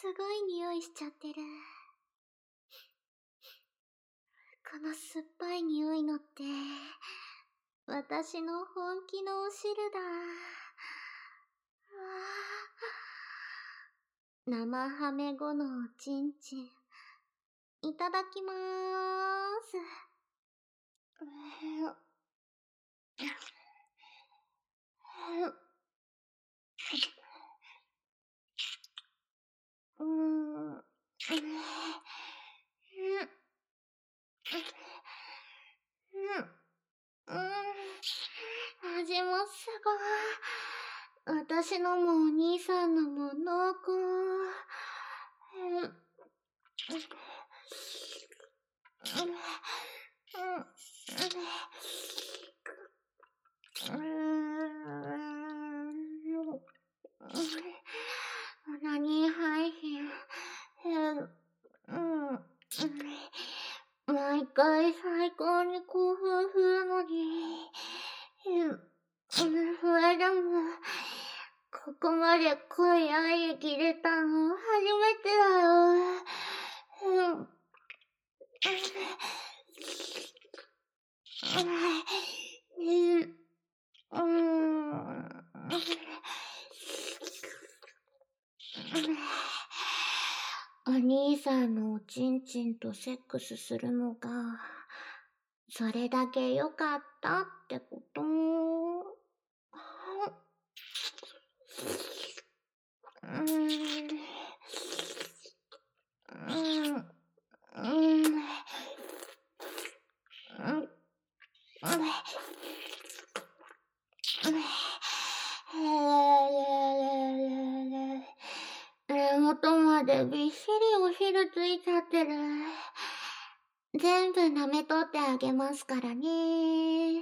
すごい匂いしちゃってる。この酸っぱい匂いのって、私の本気のお汁だ。生ハメ後のおちんちん。いただきまーす。味もすごい。私のもお兄さんのも濃厚。何配信。毎回最高に興奮するのに。それでも、ここまで濃い愛液出たの初めてだよ。お兄さんのおちんちんとセックスするのが、それだけ良かったってこと。根元までびっしりお汁ついちゃってる。全部舐めとってあげますからね。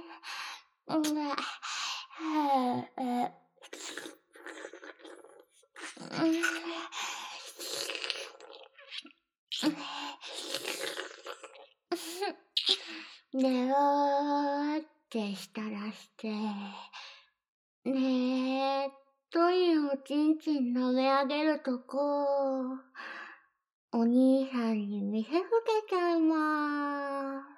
ねよーってしたらして、ねーっといおちんちん舐め上げるとこ、お兄さんに見せつけちゃいまーす。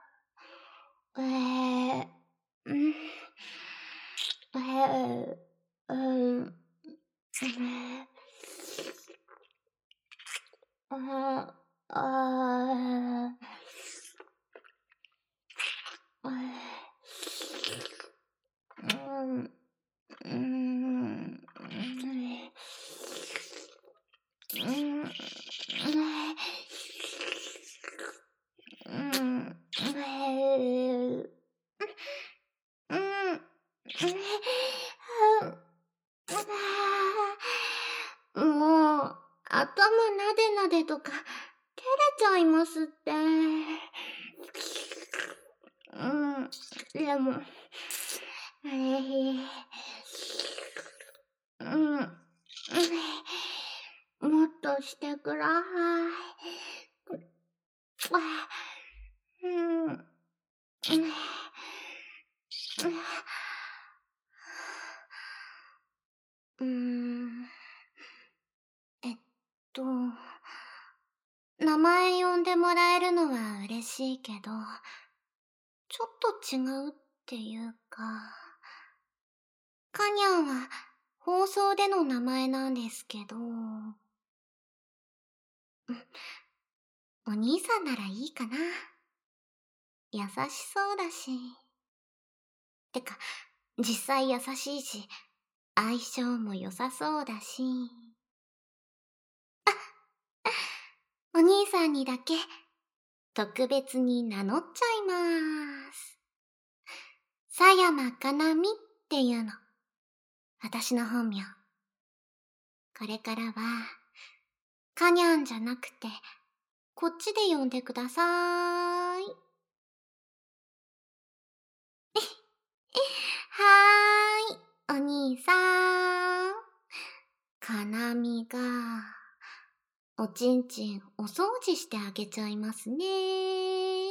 もう、頭なでなでとか、照れちゃいますって。でも、もっとしてください。えっと、名前呼んでもらえるのは嬉しいけど、ちょっと違うっていうか、カニャンは放送での名前なんですけど、お兄さんならいいかな。優しそうだし。てか、実際優しいし、相性も良さそうだし。お兄さんにだけ、特別に名乗っちゃいまーす。佐山かなみっていうの。私の本名。これからは、カニャンじゃなくて、こっちで呼んでくださーい。はーい、お兄さん。かなみが、おちんちんお掃除してあげちゃいますね。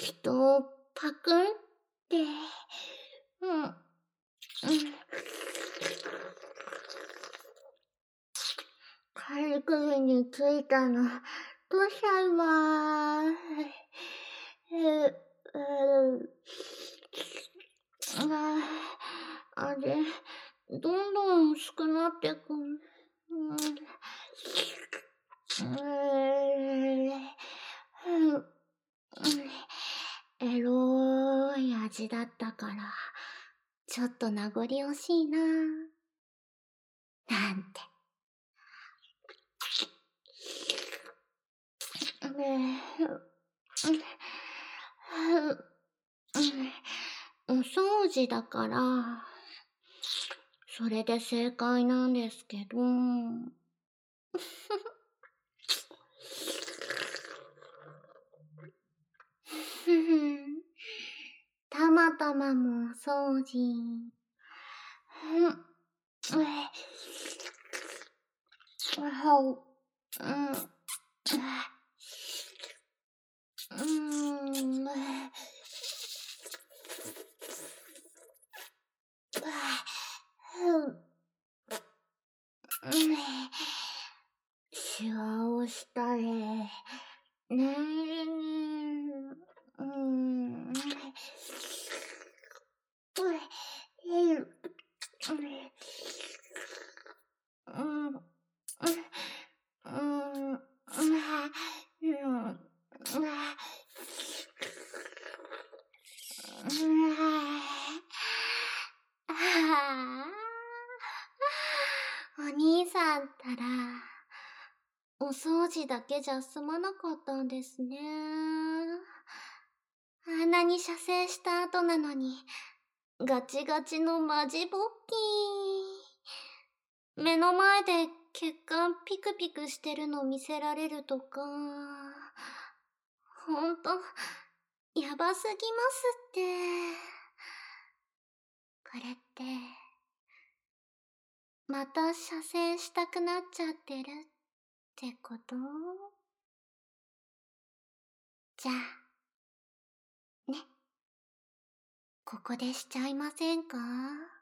と、パクンって、軽くについたの、どうしちゃいまーす。あれ、どんどん薄くなってく。エロい味だったから、ちょっと名残惜しいな。なんて。お掃除だから、それで正解なんですけど。たまたまもお掃除。シワをしたれ。ねお兄さんったら、お掃除だけじゃ済まなかったんですね。あんなに射精した後なのに、ガチガチのマジボッキー。目の前で血管ピクピクしてるの見せられるとか、ほんと、やばすぎますって。これって、また射精したくなっちゃってるってこと？じゃあ、ね。ここでしちゃいませんか？